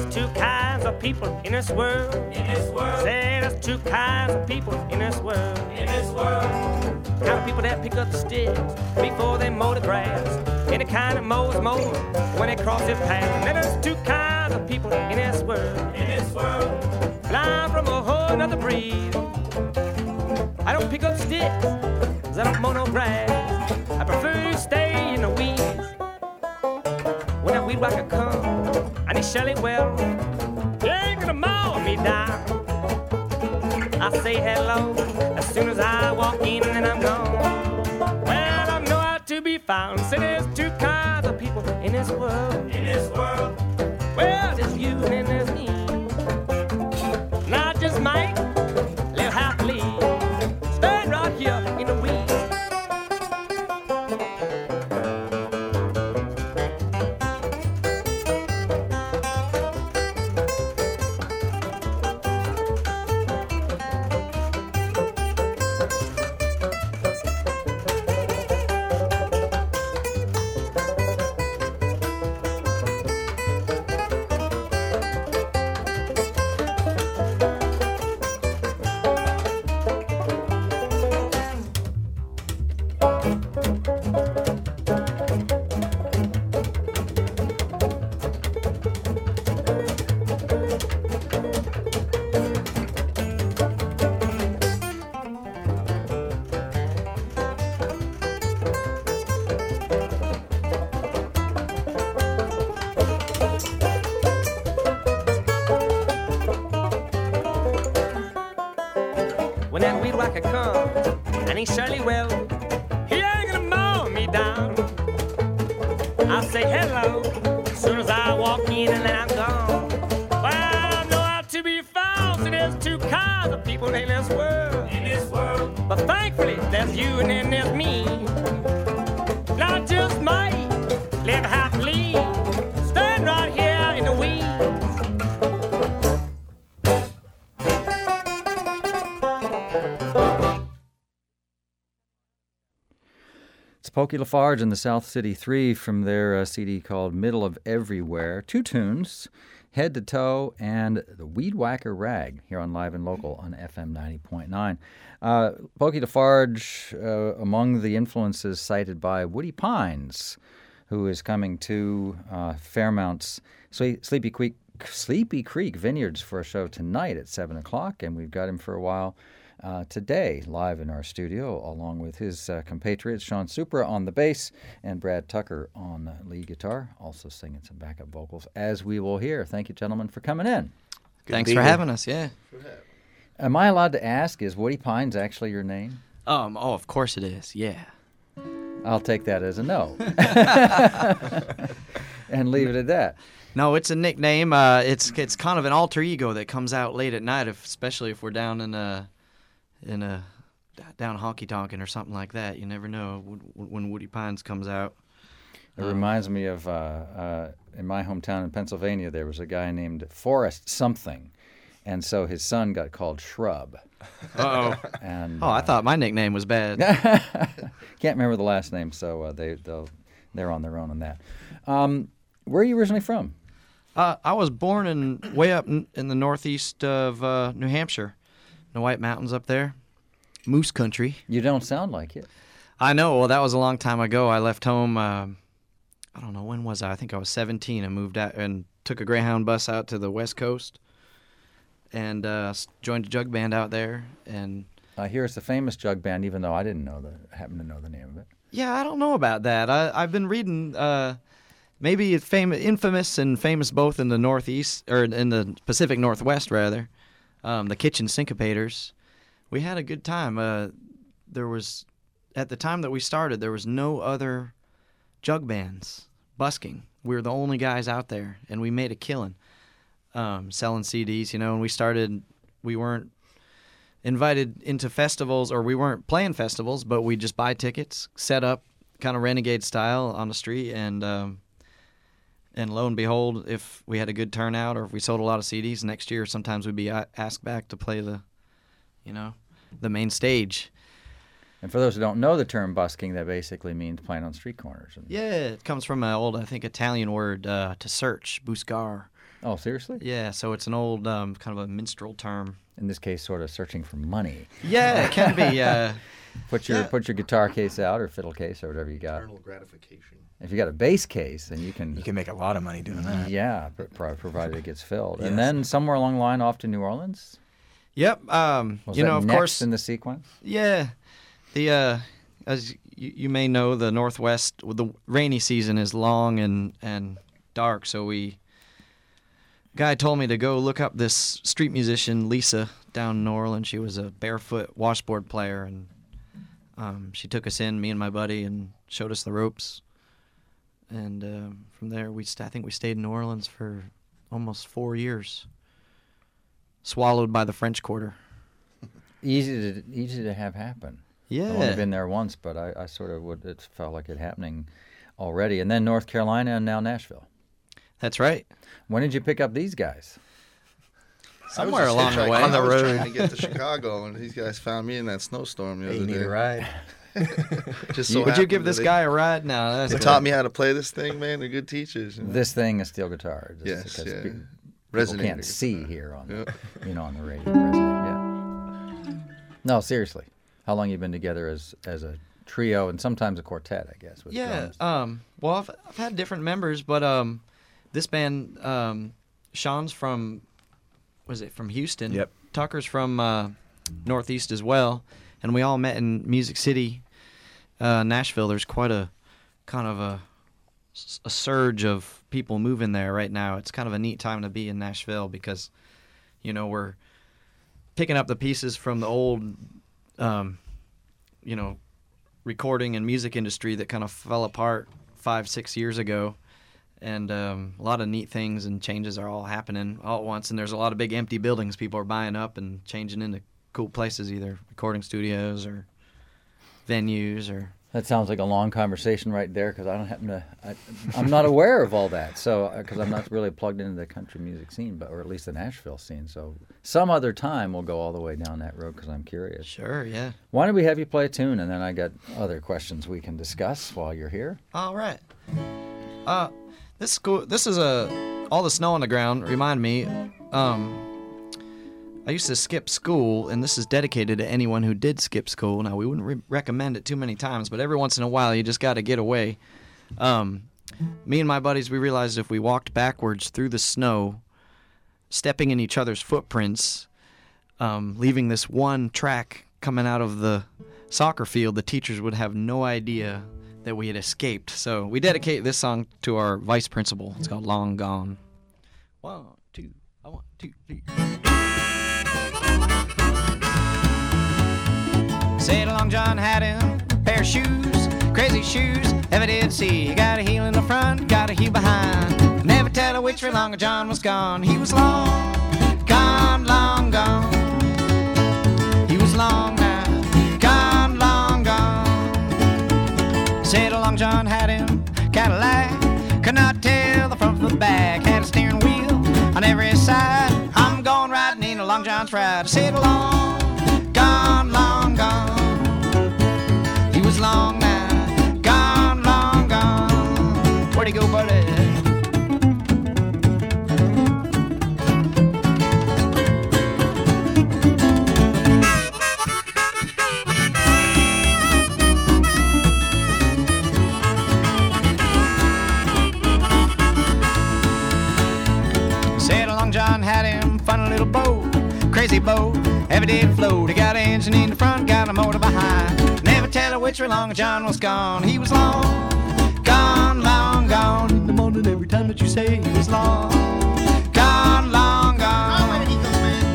there's two kinds of people in this world. In this world. Say there's two kinds of people in this world. In this world. Kind of people that pick up the sticks before they mow the grass, and the kind that mows when they cross their path. And then there's two kinds of people in this world. In this world. Flying from a whole nother breed. I don't pick up sticks, 'cause I don't mow no grass. I prefer to stay in the weeds. When that weed whacker comes, I need Shelley well. He ain't gonna mow me down. I say hello as soon as I walk in and I'm gone. Well, I'm nowhere to be found. So there's two kinds of people in this world. In this world. Well, there's you and there's me. And I just might live happily. Stand right here in the weeds. When that weed whacker comes, and he surely will, he ain't gonna mow me down. I'll say hello as soon as I walk in and then I'm gone. Well, I'm nowhere to be found, so there's two kinds of people in this world. In this world. But thankfully, there's you and then there's me. And I just might live happily, stand right here in the weeds. It's Pokey LaFarge and the South City Three from their CD called Middle of Everywhere. Two tunes, Head to Toe and the Weed Whacker Rag, here on Live and Local on FM 90.9. Pokey LaFarge, among the influences cited by Woody Pines, who is coming to Fairmount's Sleepy Creek Vineyards for a show tonight at 7 o'clock, and we've got him for a while today, live in our studio, along with his compatriots, Sean Supra on the bass and Brad Tucker on the lead guitar, also singing some backup vocals, as we will hear. Thank you, gentlemen, for coming in. Thanks for having us, yeah. Am I allowed to ask, is Woody Pines actually your name? Of course it is, yeah. I'll take that as a no. And leave it at that. No, it's a nickname. It's kind of an alter ego that comes out late at night, especially if we're down down honky tonkin' or something like that. You never know when Woody Pines comes out. It reminds me of in my hometown in Pennsylvania, there was a guy named Forrest something, and so his son got called Shrub. Uh-oh. And I thought my nickname was bad. Can't remember the last name, so they're on their own on that. Where are you originally from? I was born way up in the northeast of New Hampshire, the White Mountains up there, Moose Country. You don't sound like it. I know. Well, that was a long time ago. I left home. I don't know, when was I? I think I was 17. I moved out and took a Greyhound bus out to the West Coast and joined a jug band out there. And I hear it's a famous jug band, even though I didn't happen to know the name of it. Yeah, I don't know about that. I've been reading. Maybe it's infamous and famous both in the Northeast, or in the Pacific Northwest, rather. The Kitchen Syncopators. We had a good time. There was, at the time that we started, there was no other jug bands busking. We were the only guys out there, and we made a killing selling CDs, and we weren't invited into festivals, or we weren't playing festivals, but we just buy tickets, set up kind of renegade style on the street, and lo and behold, if we had a good turnout or if we sold a lot of CDs, next year sometimes we'd be asked back to play the main stage. And for those who don't know the term busking, that basically means playing on street corners. Yeah, it comes from an old, I think, Italian word to search, buscar. Oh, seriously? Yeah, so it's an old kind of a minstrel term. In this case, sort of searching for money. Yeah, it can be. Put your guitar case out or fiddle case or whatever you got. Eternal gratification. If you got a bass case, then you can make a lot of money doing that. Yeah, provided it gets filled. Yes. And then somewhere along the line, off to New Orleans. Yep. Was you that know, of next course, in the sequence? Yeah. The as you may know, the Northwest, the rainy season is long and dark. So guy told me to go look up this street musician Lisa down in New Orleans. She was a barefoot washboard player, and she took us in, me and my buddy, and showed us the ropes. And from there, I think we stayed in New Orleans for almost 4 years. Swallowed by the French Quarter. Easy to have happen. Yeah. I've only been there once, but I sort of it felt like it happening already. And then North Carolina and now Nashville. That's right. When did you pick up these guys? Somewhere along the way. On the road. I was trying to get to Chicago, and these guys found me in that snowstorm the other You need day. a ride. Just so Would you happened give that this guy a ride? No, They taught me how to play this thing, man. They're good teachers. You know? This thing, a steel guitar. Yes, because yeah. people Resonator can't guitar. see here on Yeah. on the radio. Resonate, yeah. No, seriously. How long you been together as a trio and sometimes a quartet, I guess. With Yeah. drums? Well, I've had different members, but this band, Sean's from Houston. Yep. Tucker's from Northeast as well, and we all met in Music City, Nashville. There's quite a kind of a surge of people moving there right now. It's kind of a neat time to be in Nashville because, you know, we're picking up the pieces from the old, you know, recording and music industry that kind of fell apart 5-6 years ago. And a lot of neat things and changes are all happening all at once. And there's a lot of big empty buildings people are buying up and changing into cool places, either recording studios or venues or... That sounds like a long conversation right there because I don't happen to. I'm not aware of all that, so because I'm not really plugged into the country music scene, or at least the Nashville scene. So some other time we'll go all the way down that road because I'm curious. Sure, yeah. Why don't we have you play a tune, and then I got other questions we can discuss while you're here. All right. This is all the snow on the ground. Remind me, I used to skip school, and this is dedicated to anyone who did skip school. Now, we wouldn't recommend it too many times, but every once in a while, you just got to get away. Me and my buddies, we realized if we walked backwards through the snow, stepping in each other's footprints, leaving this one track coming out of the soccer field, the teachers would have no idea that we had escaped. So we dedicate this song to our vice principal. It's called Long Gone. 1, 2, 1, 2, 3. Said Long John had him a pair of shoes, crazy shoes, ever did see. Got a heel in the front, got a heel behind. Never tell which way Long John was gone. He was long gone. He was long now, long gone. Said Long John had him Cadillac, could not tell the front from the back. Had a steering wheel on every side. I'm going riding in a Long John's ride. Said long gone. He was long now, long gone. Where'd he go, buddy? Said Long John had him funny little boat, crazy boat, ever did float. He got an engine in the front, got a motor behind. Never tell which way Long John was gone. He was long gone. In the morning, every time that you say he was long gone. Oh, where did he go, man?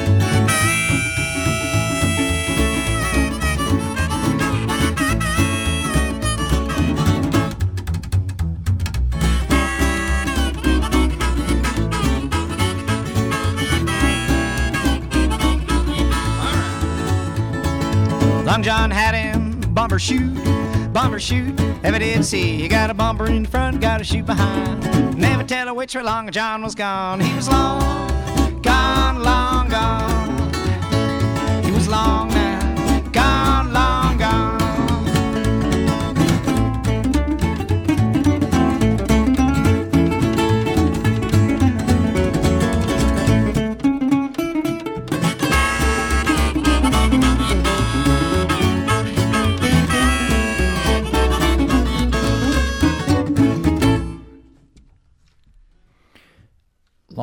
Long John had him bumper shoot, ever did see. You got a bumper in front, got a chute behind. Never tell which way Long John was gone. He was long gone. He was long now, long gone.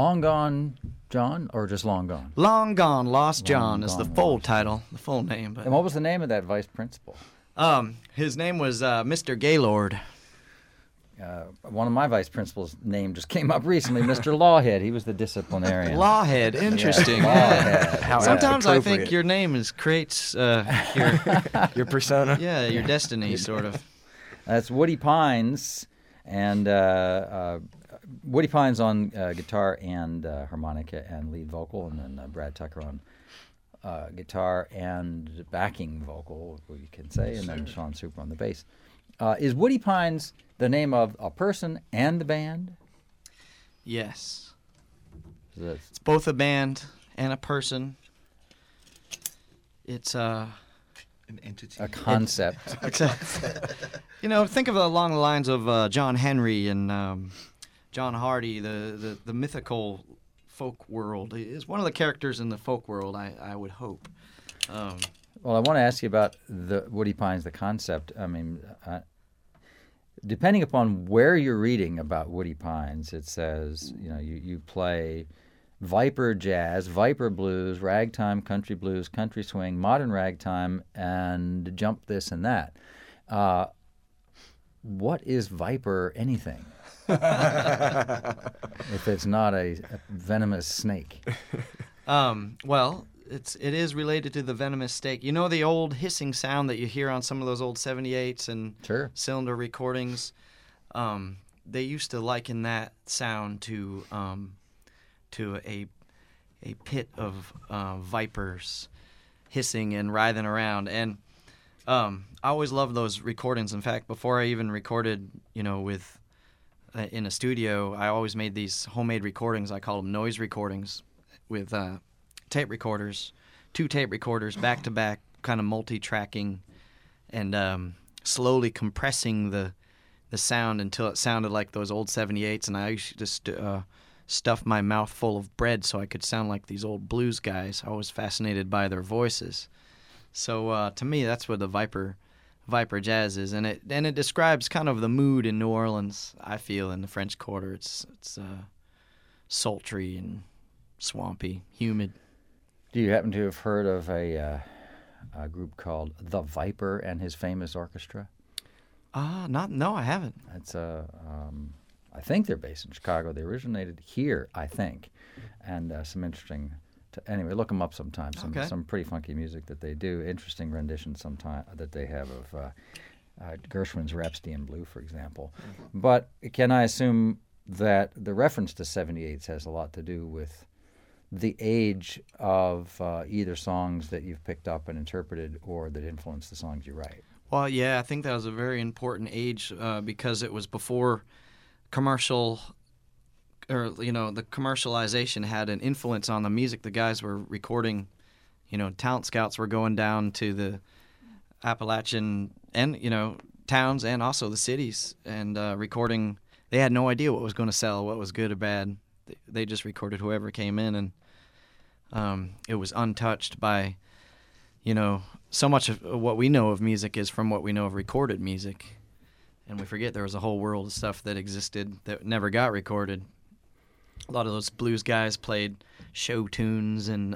Long Gone John, or just Long Gone? Long Gone, Lost John Long is the Gone, full Lost title, the full name. And what was the name of that vice principal? His name was Mr. Gaylord. One of my vice principals' name just came up recently, Mr. Lawhead. He was the disciplinarian. Lawhead, interesting. Lawhead. How Sometimes I appropriate. think your name creates Your persona. your destiny, sort of. That's Woody Pines, and Woody Pines on guitar and harmonica and lead vocal, and then Brad Tucker on guitar and backing vocal, we can say, and then Sean Super on the bass. Is Woody Pines the name of a person and the band? Yes. So that's- It's both a band and a person. It's An entity. a concept. think of it along the lines of John Henry and John Hardy, the mythical folk world. He is one of the characters in the folk world, I would hope. Well, I want to ask you about the Woody Pines, the concept. I mean, depending upon where you're reading about Woody Pines, it says, you play Viper jazz, Viper blues, ragtime, country blues, country swing, modern ragtime, and jump this and that. What is Viper anything? If it's not a venomous snake. Well, it is related to the venomous snake. You know the old hissing sound that you hear on some of those old 78s and Sure. cylinder recordings? They used to liken that sound to a pit of vipers hissing and writhing around. And I always loved those recordings. In fact, before I even recorded, with in a studio, I always made these homemade recordings. I call them noise recordings with tape recorders, 2 tape recorders back to back, kind of multi-tracking, and slowly compressing the sound until it sounded like those old 78s. And I used to just stuff my mouth full of bread so I could sound like these old blues guys. I was fascinated by their voices. So to me, that's what the Viper jazz is, and it describes kind of the mood in New Orleans. I feel in the French Quarter, it's sultry and swampy, humid. Do you happen to have heard of a group called The Viper and His Famous Orchestra? No, I haven't. It's I think they're based in Chicago. They originated here, I think, and some interesting. Anyway, look them up sometime. Some pretty funky music that they do. Interesting renditions sometime that they have of Gershwin's Rhapsody in Blue, for example. But can I assume that the reference to 78s has a lot to do with the age of either songs that you've picked up and interpreted or that influence the songs you write? Well, yeah, I think that was a very important age because it was before commercial, or the commercialization had an influence on the music the guys were recording. Talent scouts were going down to the Appalachian and towns and also the cities and recording. They had no idea what was going to sell, what was good or bad. They just recorded whoever came in, and it was untouched by, so much of what we know of music is from what we know of recorded music. And we forget there was a whole world of stuff that existed that never got recorded. A lot of those blues guys played show tunes and,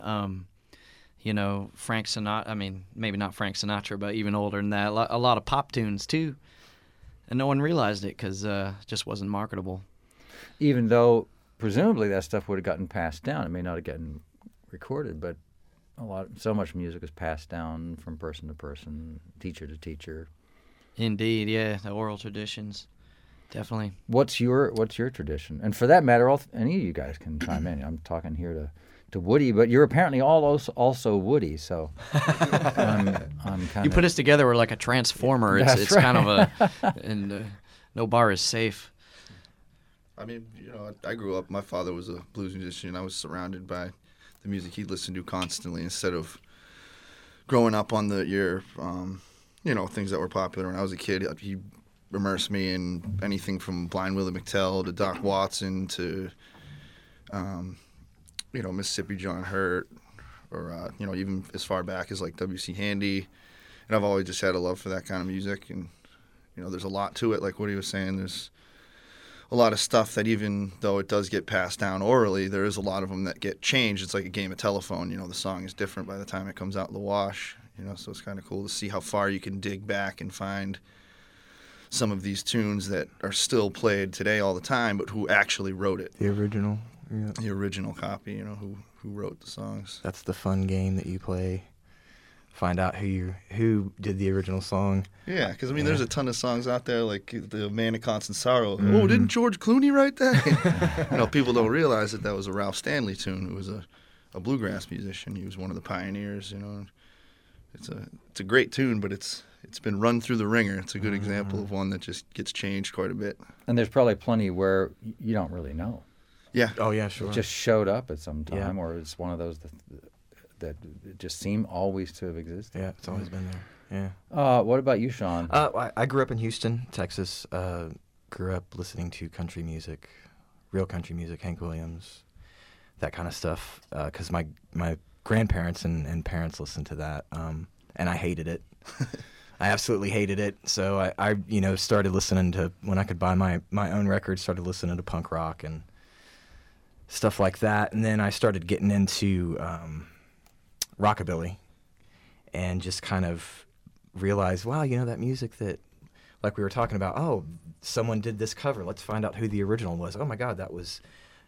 Frank Sinatra. I mean, maybe not Frank Sinatra, but even older than that. A lot of pop tunes, too. And no one realized it because it just wasn't marketable. Even though, presumably, that stuff would have gotten passed down. It may not have gotten recorded, but so much music is passed down from person to person, teacher to teacher. Indeed, yeah, the oral traditions, definitely. What's your tradition? And for that matter, any of you guys can chime in. I'm talking here to Woody, but you're apparently all also Woody, so I'm kind You put us together, we're like a transformer. It's right. kind of and no bar is safe. I mean, I grew up, my father was a blues musician. I was surrounded by the music he listened to constantly instead of growing up on things that were popular. When I was a kid, he immersed me in anything from Blind Willie McTell to Doc Watson to, Mississippi John Hurt, or, even as far back as like W.C. Handy. And I've always just had a love for that kind of music. And, there's a lot to it, like what he was saying. There's a a lot of stuff that even though it does get passed down orally, there is a lot of them that get changed. It's like a game of telephone. You know, the song is different by the time it comes out in the wash. You know, so it's kind of cool to see how far you can dig back and find some of these tunes that are still played today all the time, but who actually wrote it. The original. Yeah. The original copy, you know, who wrote the songs. That's the fun game that you play. Find out who did the original song. Yeah, because, I mean, there's a ton of songs out there, like The Man of Constant Sorrow. Oh, didn't George Clooney write that? You know, people don't realize that was a Ralph Stanley tune, who was a bluegrass musician. He was one of the pioneers, you know. It's a great tune, but it's been run through the ringer. It's a good example of one that just gets changed quite a bit. And there's probably plenty where you don't really know. Yeah. Oh, yeah, sure. It just showed up at some time, Yeah. or it's one of those that just seem always to have existed. Yeah, it's always been there. Yeah. What about you, Sean? I grew up in Houston, Texas. Grew up listening to country music, real country music, Hank Williams, that kind of stuff. Because my grandparents and parents listened to that, and I hated it. I absolutely hated it. So I started listening to, when I could buy my own records, started listening to punk rock and stuff like that. And then I started getting into rockabilly, and just kind of realized, wow, you know, that music that, like we were talking about, oh, someone did this cover. Let's find out who the original was. Oh my God, that was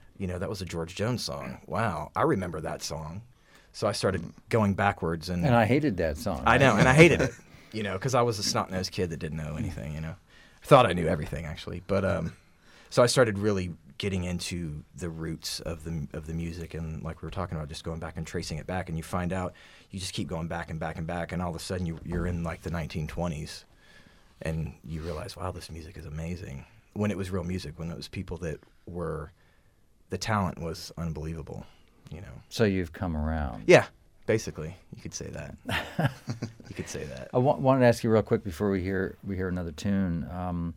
a George Jones song. Wow, I remember that song. So I started going backwards, and I hated that song. I know, and I hated it, you know, because I was a snot-nosed kid that didn't know anything, you know. Thought I knew everything, actually, but so I started really getting into the roots of the music, and like we were talking about, just going back and tracing it back, and you find out, you just keep going back and back and back, and all of a sudden you're in like the 1920s, and you realize, wow, this music is amazing. When it was real music, when it was people that were, the talent was unbelievable, you know. So you've come around. Yeah, basically, you could say that. You could say that. I wanted to ask you real quick before we hear another tune.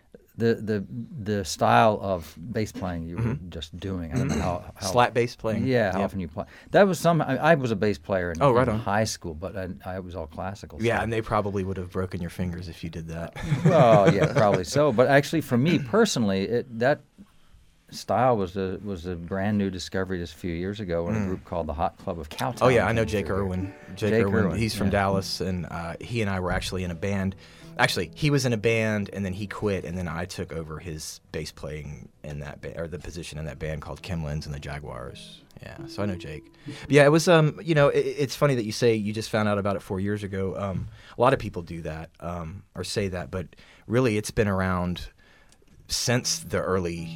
The style of bass playing you were just doing. I don't know how slap bass playing. Yeah, how often you play. That was I was a bass player in high school, but I was all classical. Yeah, stuff. and they probably would have broken your fingers if you did that. Well, yeah, probably so. But actually, for me personally, that style was a brand new discovery just a few years ago in a group called the Hot Club of Cowtown. Oh yeah, I know Jake Irwin. Jake Irwin. He's from yeah. Dallas, and he and I were actually in a band. Actually, he was in a band, and then he quit, and then I took over his bass playing in that or the position in that band called Kim Lenz and the Jaguars. Yeah, so I know Jake. But yeah, it was it's funny that you say you just found out about it 4 years ago. A lot of people do that or say that, but really it's been around since the early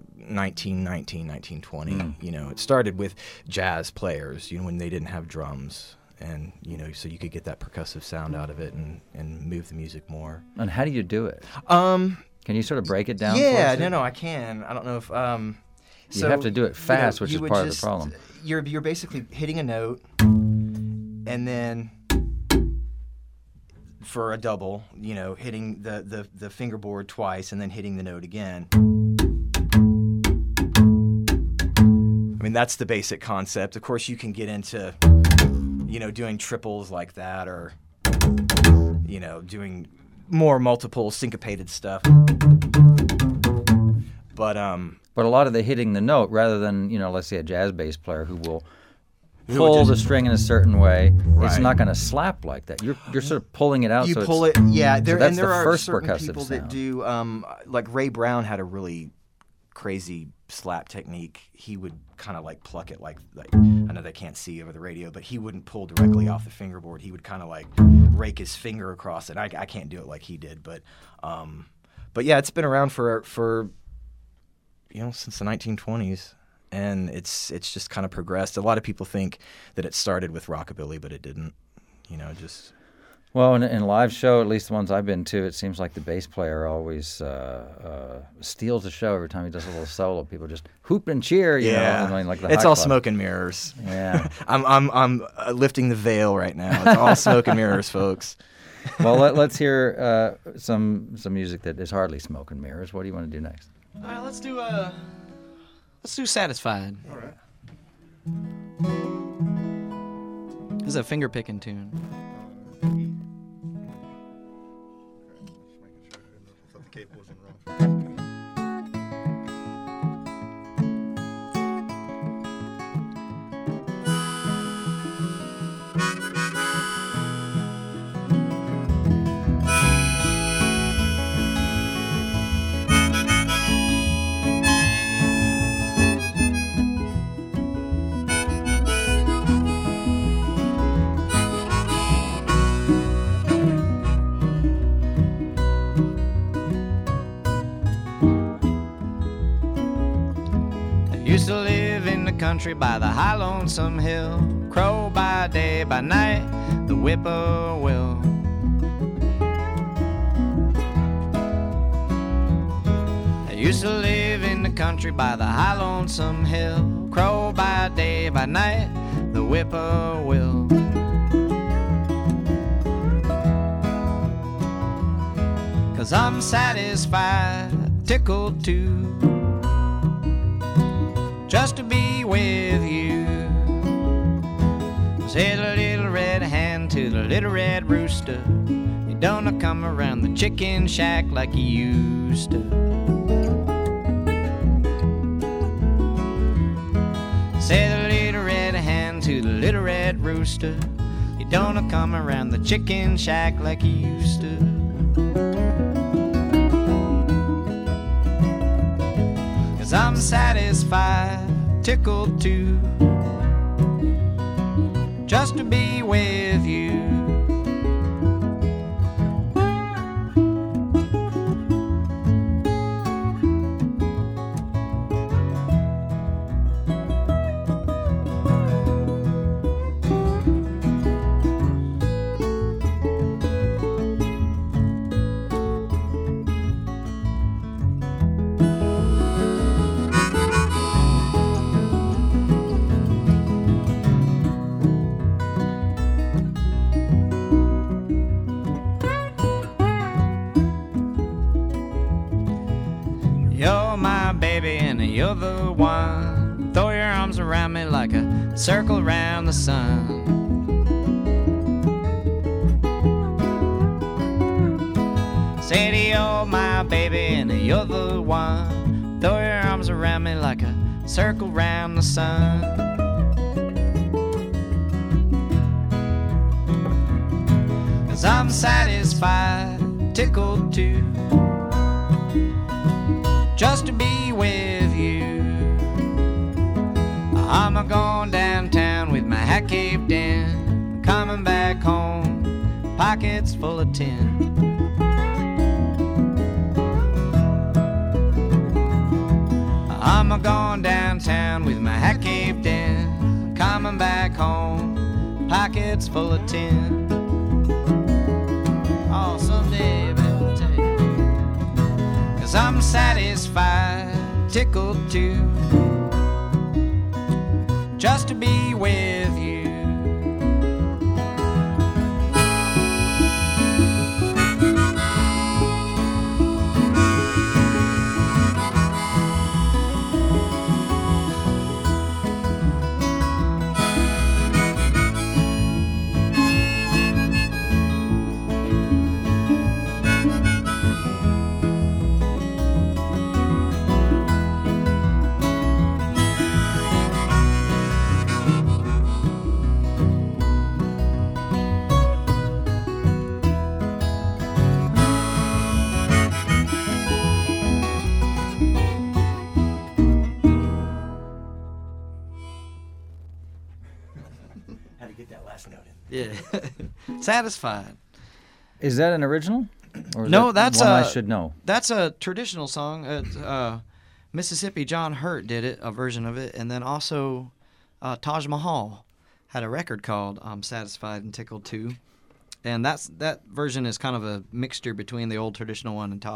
1919, 1920. You know, it started with jazz players, you know, when they didn't have drums. And, you know, so you could get that percussive sound out of it and move the music more. And how do you do it? Can you sort of break it down? Yeah, for us? no, I can. I don't know if you have to do it fast, which is part of the problem. You're basically hitting a note, and then for a double, you know, hitting the fingerboard twice, and then hitting the note again. I mean, that's the basic concept. Of course, you can get into, you know, doing triples like that, or, you know, doing more multiple syncopated stuff. But a lot of the hitting the note, rather than, you know, let's say a jazz bass player who will pull the string in a certain way, it's not going to slap like that. You're sort of pulling it out. You pull it, yeah. There are first certain percussive people sound. that do, like Ray Brown had a really crazy slap technique. He would kind of like pluck it like I know they can't see over the radio, but he wouldn't pull directly off the fingerboard. He would kind of like rake his finger across it. I can't do it like he did, but yeah, it's been around for you know, since the 1920s, and it's just kind of progressed. A lot of people think that it started with rockabilly, but it didn't. You know, just. Well, in a live show, at least the ones I've been to, it seems like the bass player always steals the show every time he does a little solo. People just hoop and cheer, you know. I mean, like the it's Hot all Club. smoke and mirrors. Yeah. I'm lifting the veil right now. It's all smoke and mirrors, folks. Well, let's hear some music that is hardly smoke and mirrors. What do you want to do next? All right, let's do Satisfied. All right. This is a finger picking tune. Just making sure I thought the cape wasn't wrong. country by the high lonesome hill. Crow by day, by night, the whippoorwill. I used to live in the country by the high lonesome hill. Crow by day, by night, the whippoorwill. 'Cause I'm satisfied, tickled too, just to be with you. Said a little red hen to the little red rooster, you don't come around the chicken shack like you used to. Said the little red hen to the little red rooster, you don't come around the chicken shack like you used to. 'Cause I'm satisfied, tickled too, just to be with you. You're my baby and you're the one. Throw your arms around me like a circle around the sun. Say you're my baby and you're the one. Throw your arms around me like a circle around the sun. 'Cause I'm satisfied, tickled too, just to be with you. I'm a going downtown with my hat caved in, coming back home, pockets full of tin. I'm a going downtown with my hat caved in, coming back home, pockets full of tin. Oh, someday, baby, I'll tell you. 'Cause I'm satisfied, tickled too, just to be with you. Had to get that last note in. Yeah. Satisfied. Is that an original? Or is No, that that's one I a- should know. That's a traditional song. Mississippi John Hurt did it, a version of it, and then also Taj Mahal had a record called Satisfied and Tickled Too. And that version is kind of a mixture between the old traditional one and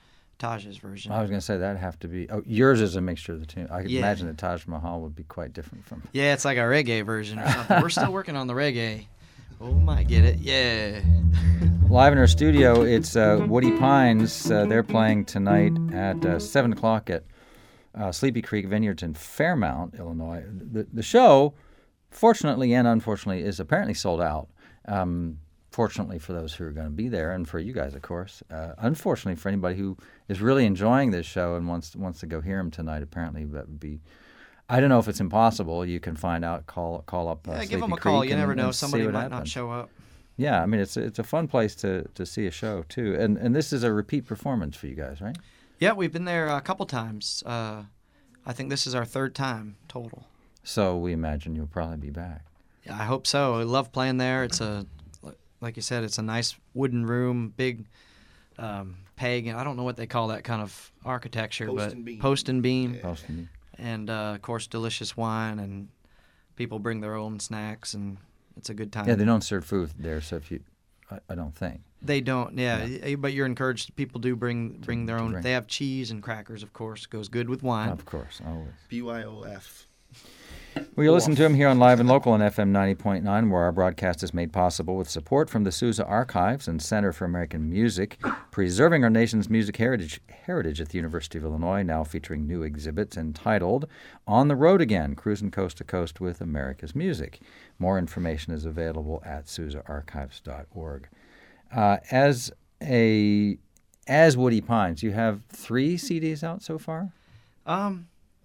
Taj's version. I was going to say that'd have to be. Oh, yours is a mixture of the two. I could Yeah. imagine that Taj Mahal would be quite different from. Yeah, it's like a reggae version or something. We're still working on the reggae. Oh, might get it. Yeah. Live in our studio, it's Woody Pines. They're playing tonight at 7 o'clock at Sleepy Creek Vineyards in Fairmount, Illinois. The show, fortunately and unfortunately, is apparently sold out. Fortunately for those who are going to be there, and for you guys, of course. Unfortunately for anybody who is really enjoying this show and wants to go hear them tonight, apparently that would be. I don't know if it's impossible. You can find out. Call up. Yeah, Sleepy give them a call. Creek You never and know. see Somebody what might happens. not show up. Yeah, I mean it's a fun place to see a show too, and this is a repeat performance for you guys, right? Yeah, we've been there a couple times. I think this is our third time total. So we imagine you'll probably be back. Yeah, I hope so. I love playing there. It's like you said, it's a nice wooden room, big pagan. I don't know what they call that kind of architecture, Post but and beam. post and beam. Posting and of course delicious wine, and people bring their own snacks, and it's a good time. Yeah, they don't serve food there, so if you, I don't think. They don't, yeah. But you're encouraged. People do bring their own. bring. They have cheese and crackers, of course. Goes good with wine. Of course, always. BYOF. Well, you listen to him here on Live and Local on FM 90.9, where our broadcast is made possible with support from the Sousa Archives and Center for American Music, preserving our nation's music heritage at the University of Illinois, now featuring new exhibits entitled On the Road Again, Cruising Coast to Coast with America's Music. More information is available at sousaarchives.org. As Woody Pines, you have 3 CDs out so far? 1,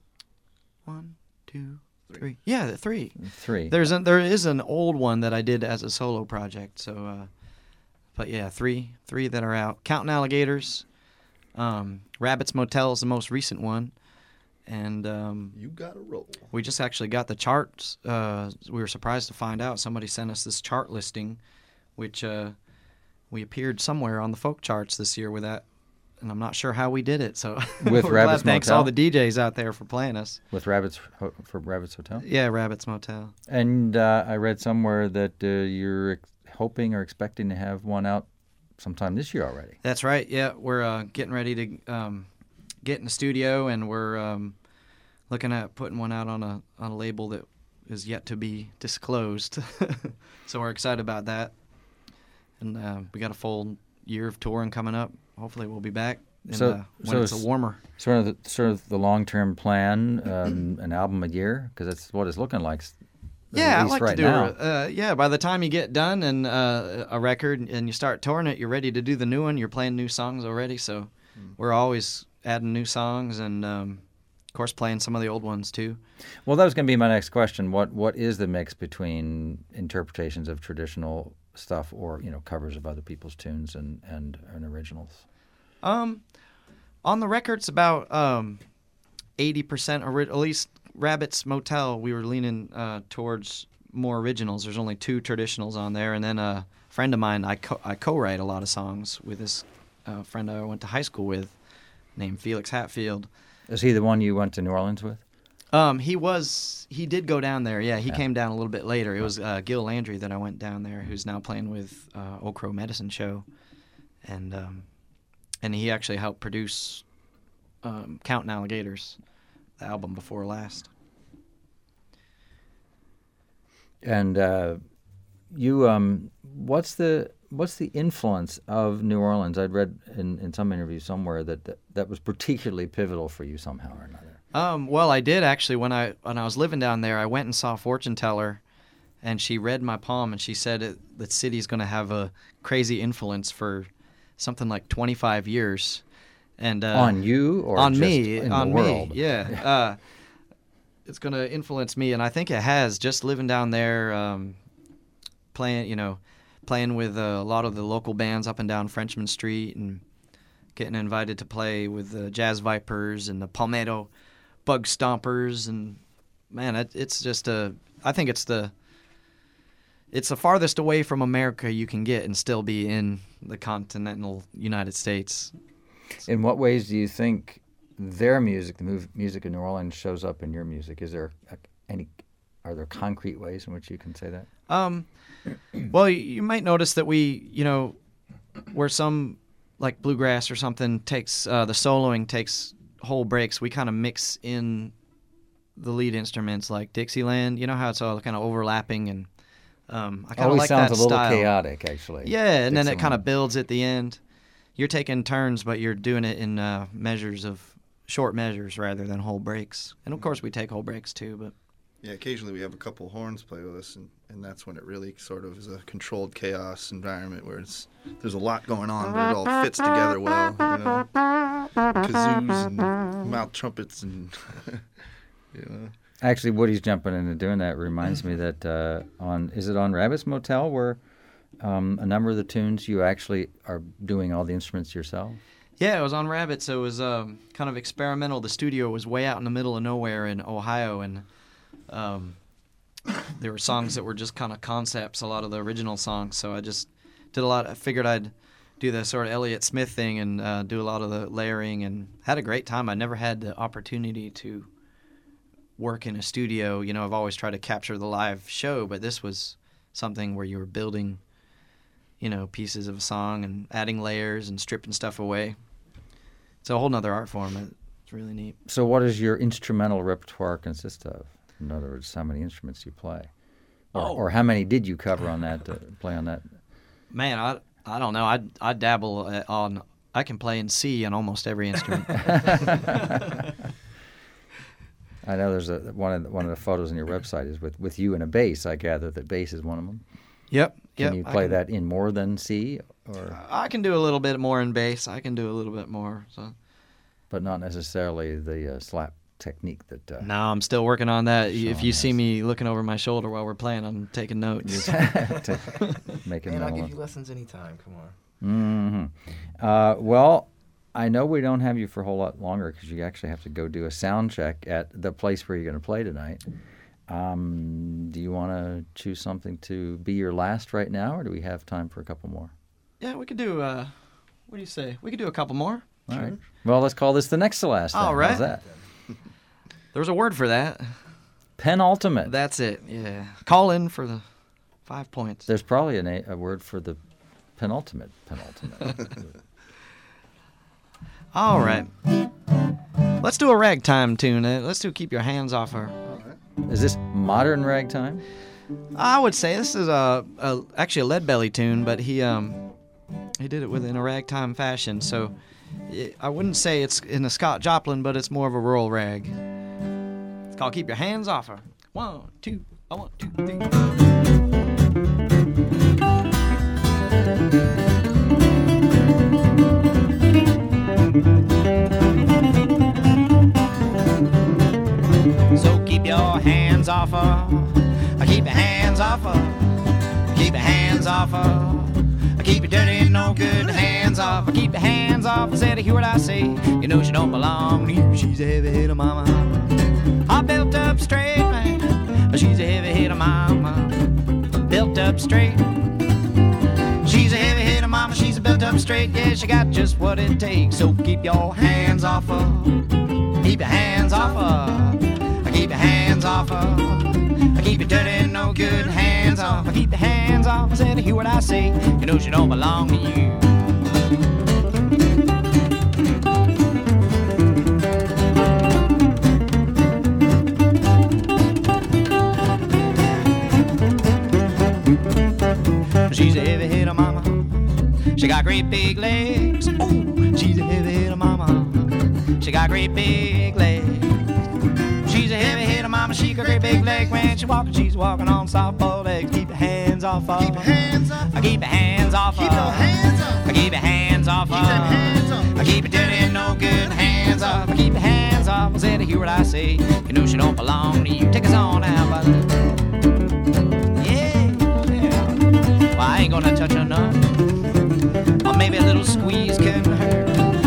2, 3. Yeah, 3. 3. There is an old one that I did as a solo project. So, but yeah, 3 that are out. Counting Alligators, Rabbit's Motel is the most recent one, and You Gotta Roll. we just actually got the charts. We were surprised to find out somebody sent us this chart listing, which we appeared somewhere on the folk charts this year with that. And I'm not sure how we did it, so With we're Rabbit's glad. Thanks Motel? all the DJs out there for playing us. With Rabbit's Hotel? Yeah, Rabbit's Motel. And I read somewhere that you're hoping or expecting to have one out sometime this year already. That's right. Yeah, we're getting ready to get in the studio, and we're looking at putting one out on a label that is yet to be disclosed. So we're excited about that, and we got a full year of touring coming up. Hopefully, we'll be back when it's a warmer. Sort of the long-term plan, an album a year, because that's what it's looking like. Yeah, at I least like right to do now. by the time you get done and a record and you start touring it, you're ready to do the new one. You're playing new songs already, so we're always adding new songs and, of course, playing some of the old ones too. Well, that was going to be my next question. What is the mix between interpretations of traditional stuff or covers of other people's tunes and originals? On the record, it's about 80%, at least Rabbit's Motel, we were leaning towards more originals. There's only 2 traditionals on there, and then a friend of mine, I co-write a lot of songs with this friend I went to high school with named Felix Hatfield. Is he the one you went to New Orleans with? He did go down there. Yeah, he came down a little bit later. It was Gil Landry that I went down there, who's now playing with Old Crow Medicine Show, and he actually helped produce Counting Alligators, the album before last. And you, what's the influence of New Orleans? I'd read in some interview somewhere that was particularly pivotal for you somehow or another. Well, I did actually. When I was living down there, I went and saw a fortune teller, and she read my palm, and she said the city's going to have a crazy influence for something like 25 years. And on you or on just me? in On the me, world? yeah. It's going to influence me, and I think it has. Just living down there, playing with a lot of the local bands up and down Frenchman Street, and getting invited to play with the Jazz Vipers and the Palmetto Bug Stompers, and man, it's just I think it's the farthest away from America you can get and still be in the continental United States. In what ways do you think their music, the music of New Orleans, shows up in your music? Is there are there concrete ways in which you can say that? Well, you might notice that we, where some like bluegrass or something takes the soloing takes whole breaks, we kind of mix in the lead instruments like Dixieland. You know how it's all kind of overlapping, and I kind of Always like sounds that a little style. chaotic, actually. Yeah, and then it Dixieland. kind of builds at the end. You're taking turns, but you're doing it in short measures rather than whole breaks. And of course, we take whole breaks too. But Yeah, occasionally we have a couple horns play with us, and that's when it really sort of is a controlled chaos environment where there's a lot going on, but it all fits together well. Kazoos and mouth trumpets and Actually, Woody's jumping into doing that reminds me that is it on Rabbit's Motel where a number of the tunes you actually are doing all the instruments yourself? yeah, it was on Rabbit, so it was kind of experimental. The studio was way out in the middle of nowhere in Ohio, and there were songs that were just kind of concepts, a lot of the original songs. So I just did a lot. I figured I'd do the sort of Elliott Smith thing and do a lot of the layering, and had a great time. I never had the opportunity to work in a studio. You know, I've always tried to capture the live show, but this was something where you were building, you know, pieces of a song and adding layers and stripping stuff away. It's a whole nother art form. It's really neat. So what does your instrumental repertoire consist of? In other words, how many instruments you play? Or how many did you cover on that, play on that? Man, I don't know. I dabble on. I can play in C on almost every instrument. I know there's one of the photos on your website is with you and a bass. I gather that bass is one of them. Yep. Can you play that in more than C? Or I can do a little bit more in bass. I can do a little bit more. So. But not necessarily the slap technique that... No, I'm still working on that. Sean If you see has. me looking over my shoulder while we're playing, I'm taking notes. to make it Man, I'll mental. give you lessons anytime. Come on. Mm-hmm. Well, I know we don't have you for a whole lot longer because you actually have to go do a sound check at the place where you're going to play tonight. Do you want to choose something to be your last right now, or do we have time for a couple more? Yeah, we could do, what do you say? We could do a couple more. All right. Well, let's call this the next to last. All then. right. How's that? There's a word for that. Penultimate. That's it, yeah. Call in for the 5 points. There's probably a word for the penultimate. All right. Let's do a ragtime tune. Let's do Keep Your Hands Off Her. Is this modern ragtime? I would say this is actually a Lead Belly tune, but he did it in a ragtime fashion. So I wouldn't say it's in a Scott Joplin, but it's more of a rural rag. It's called Keep Your Hands Off Her. 1, 2, 1, 2, 3. So keep your hands off her. Keep your hands off her. Keep your hands off her. Keep your dirty, no good hands off her. Keep your hands off her. Said, hear what I say. You know she don't belong to you. She's a heavy hitter, mama. I built up straight, man. She's a heavy hitter, mama. Built up straight. She's a heavy hitter, mama. She's a built up straight. Yeah, she got just what it takes. So keep your hands off her. Keep your hands off her. Keep your hands off her. Keep your dirty, no good hands off her. Keep your hands off her. Said, hear what I say. You know she don't belong to you. She's a heavy hitter, mama. She got great big legs. Ooh, she's a heavy hitter, mama. She got great big legs. She's a heavy hitter, mama. She got great big legs. When she's walking on softball legs. Keep your hands off her. Keep your hands off her. Keep your hands off her. Keep your hands off her. Keep your hands off her. Keep your hands off her. Keep your dirty, no good hands off her. Keep your hands off her. Said to hear what I say. You know she don't belong to you. Take us on out, buddy. Yeah. Well, I ain't gonna touch her none. Or maybe a little squeeze can hurt.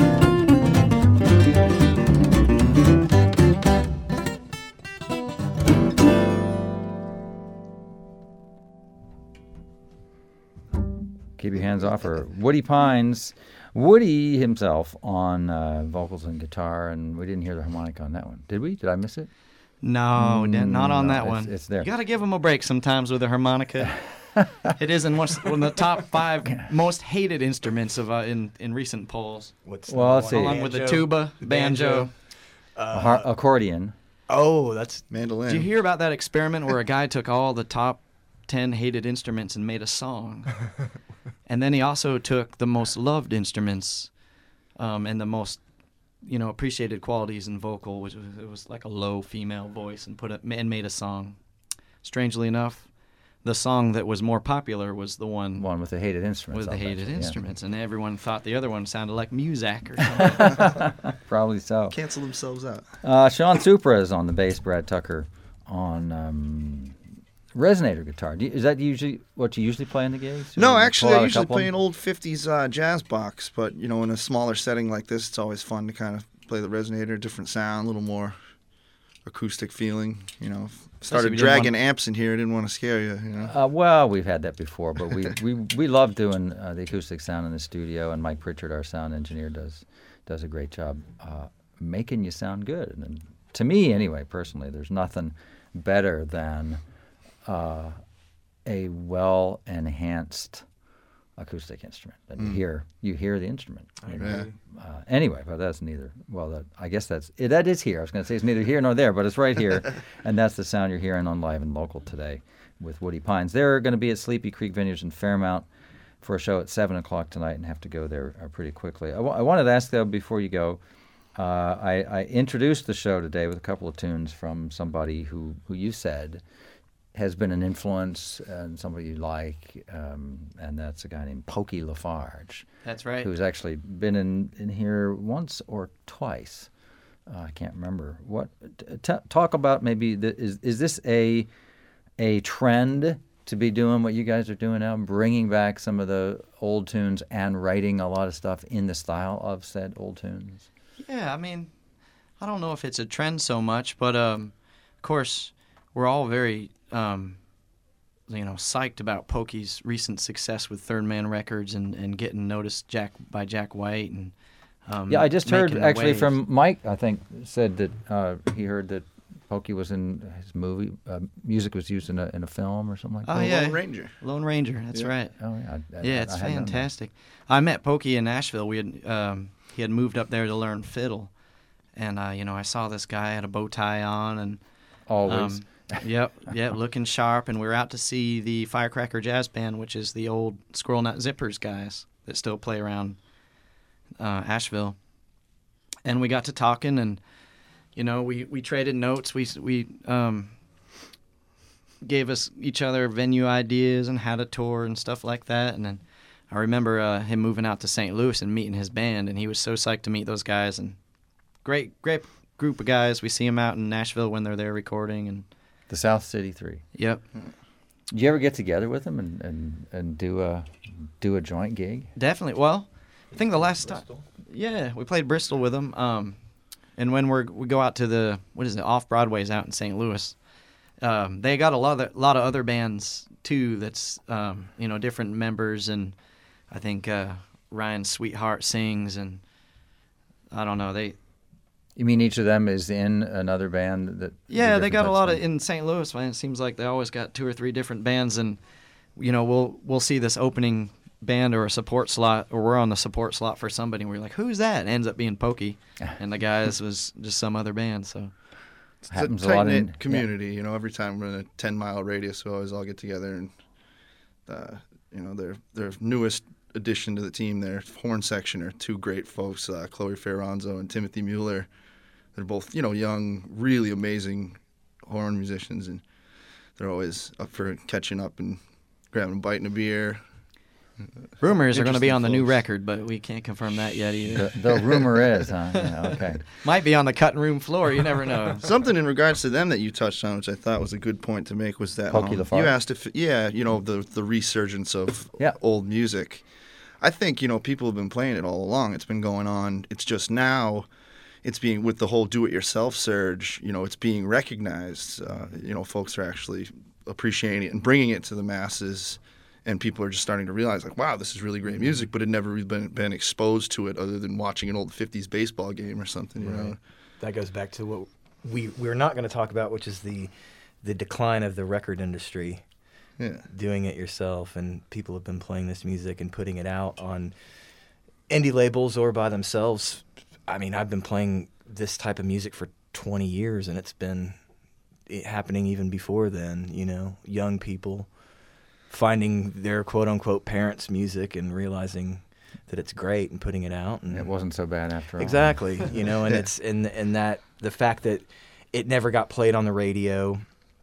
Keep your hands off her. Woody Pines, Woody himself on vocals and guitar, and we didn't hear the harmonica on that one. Did we? Did I miss it? No, not on no, that one. it's there. You got to give them a break sometimes with the harmonica. It is one of the top 5 most hated instruments of in recent polls, What's Well, the let's one? see. along with the tuba, banjo. Accordion. Oh, that's Mandolin. Did you hear about that experiment where a guy took all the top 10 hated instruments and made a song? And then he also took the most loved instruments and the most, appreciated qualities in vocal, which was like a low female voice, and made a song. Strangely enough, the song that was more popular was the one With the hated instruments. with the I'll bet hated you, yeah. instruments, and everyone thought the other one sounded like Muzak or something. Probably so. Cancel themselves out. Sean Supra is on the bass, Brad Tucker on resonator guitar. Is that usually what you usually play in the gigs? No, Or actually, pull out I a usually couple? play an old 50s jazz box, but, in a smaller setting like this, it's always fun to kind of play the resonator, different sound, a little more acoustic feeling, Started if you didn't dragging amps in here, I didn't want to scare you, Well, we've had that before, but we love doing the acoustic sound in the studio, and Mike Pritchard, our sound engineer, does a great job making you sound good and then to me anyway, personally, there's nothing better than a well-enhanced acoustic instrument. And you hear the instrument. Anyway, but that's neither. Well, I guess that is here. I was going to say it's neither here nor there, but it's right here, and that's the sound you're hearing on Live and Local today with Woody Pines. They're going to be at Sleepy Creek Vineyards in Fairmount for a show at 7 o'clock tonight, and have to go there pretty quickly. I wanted to ask though before you go. I introduced the show today with a couple of tunes from somebody who you said has been an influence and somebody you like, and that's a guy named Pokey LaFarge. That's right. Who's actually been in here once or twice. I can't remember. What talk about maybe is this a trend to be doing what you guys are doing now, bringing back some of the old tunes and writing a lot of stuff in the style of said old tunes? Yeah, I mean, I don't know if it's a trend so much, but of course, we're all very, psyched about Pokey's recent success with Third Man Records and getting noticed by Jack White and I just heard actually wave. from Mike. I think said that he heard that Pokey was in his movie. Music was used in a film or something like that. Oh yeah, Lone Ranger. Lone Ranger. That's right. Oh yeah. Yeah, it's fantastic. I met Pokey in Nashville. We had he had moved up there to learn fiddle, and I saw this guy had a bow tie on and Always. Yep, looking sharp, and we were out to see the Firecracker Jazz Band, which is the old Squirrel Nut Zippers guys that still play around Asheville, and we got to talking, and we traded notes. We gave us each other venue ideas and how to tour and stuff like that, and then I remember him moving out to St. Louis and meeting his band, and he was so psyched to meet those guys, and great group of guys. We see them out in Nashville when they're there recording, and The South City 3. Yep. Did you ever get together with them and do a joint gig? Definitely. Well, I think the last time, yeah, we played Bristol with them. And when we go out to the off Broadway's out in St. Louis, they got a lot of other bands too. That's different members, and I think Ryan Sweetheart sings, and I don't know they. You mean each of them is in another band that? Yeah, they got a lot of in St. Louis. Man, it seems like they always got 2 or 3 different bands, and we'll see this opening band or a support slot, or we're on the support slot for somebody, and we're like, who's that? And it ends up being Pokey, and the guys was just some other band. So It's happens a a lot tight-knit in community. Every time we're in a 10-mile radius, we always all get together, and their newest addition to the team, their horn section, are 2 great folks, Chloe Ferranzo and Timothy Mueller. They're both, young, really amazing horn musicians, and they're always up for catching up and grabbing a bite and a beer. Rumors are going to be Interesting on the new folks. record, but we can't confirm that yet either. The rumor is, huh? Yeah, okay. Might be on the cutting room floor. You never know. Something in regards to them that you touched on, which I thought was a good point to make, was that Pokey LaFarge. you asked if, the resurgence of Yeah. old music. I think, people have been playing it all along. It's been going on. It's just now it's being, with the whole do-it-yourself surge, it's being recognized. Folks are actually appreciating it and bringing it to the masses. And people are just starting to realize, like, wow, this is really great music, but had never really been exposed to it other than watching an old 50s baseball game or something, you know? That goes back to what we're not going to talk about, which is the decline of the record industry. Yeah. Doing it yourself, and people have been playing this music and putting it out on indie labels or by themselves. I mean, I've been playing this type of music for 20 years, and it's been happening even before then, young people finding their quote-unquote parents' music and realizing that it's great and putting it out. And It wasn't so bad after all. exactly, and it's and that the fact that it never got played on the radio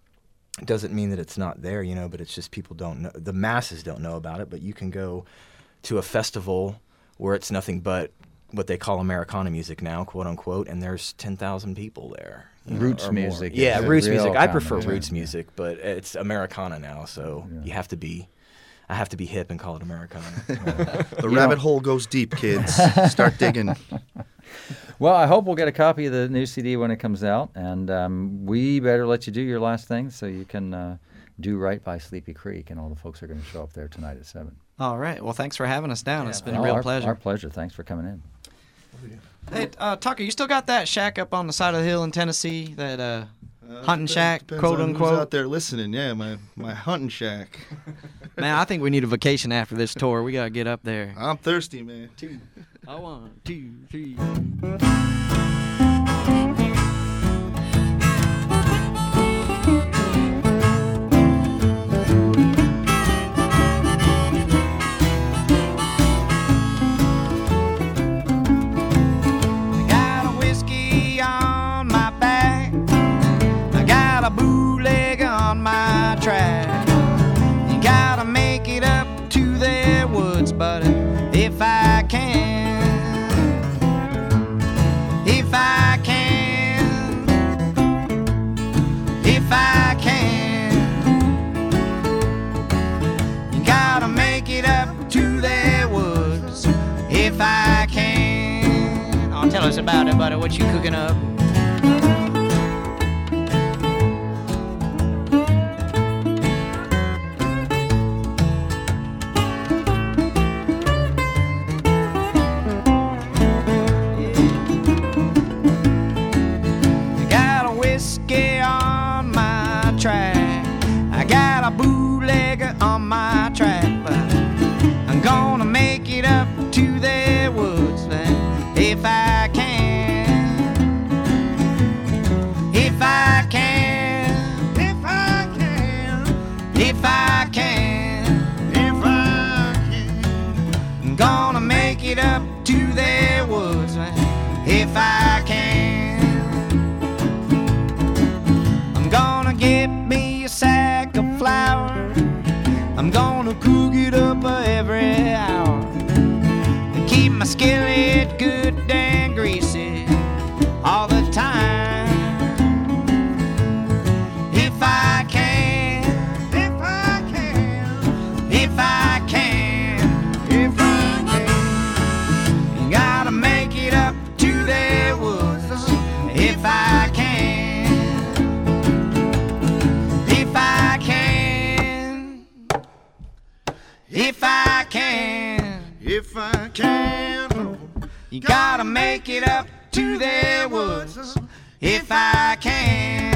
doesn't mean that it's not there, but it's just people don't know. The masses don't know about it, but you can go to a festival where it's nothing but what they call Americana music now, quote-unquote, and there's 10,000 people there. Roots or more. music. Yeah, is roots real music. I common, prefer yeah. roots music, but it's Americana now, so Yeah. you have to be. I have to be hip and call it Americana. The rabbit hole goes deep, kids. Start digging. Well, I hope we'll get a copy of the new CD when it comes out, and we better let you do your last thing so you can do right by Sleepy Creek, and all the folks are going to show up there tonight at 7. All right. Well, thanks for having us down. It's been a real pleasure. Our pleasure. Thanks for coming in. Hey, Tucker, you still got that shack up on the side of the hill in Tennessee? That hunting shack, Depends quote on who's unquote. out there listening. Yeah, my hunting shack. Man, I think we need a vacation after this tour. We gotta get up there. I'm thirsty, man. 1, 2, 3. I got a whiskey on my back. I got a bootleg on my track. You gotta make it up to their woods, buddy, if I can. If I can. If I can. You gotta make it up to their woods, if I can. Oh, tell us about it, buddy. What you cooking up? I got a whiskey on my track. I got a bootlegger on my track, but I'm gonna make it up to their woods, man, if I can. If I can. If I can. If I can. If I can. I'm gonna make it up to their woods, man, if I can. I'm gonna get me a sack of flour. I'm gonna cook it up every hour and keep my skillet good and greasy all the time. If I can. If I can. If I can. If I can. You gotta make it up to their woods, if I can. If I can. If I can. If I can. You gotta make it up to their woods, if I can.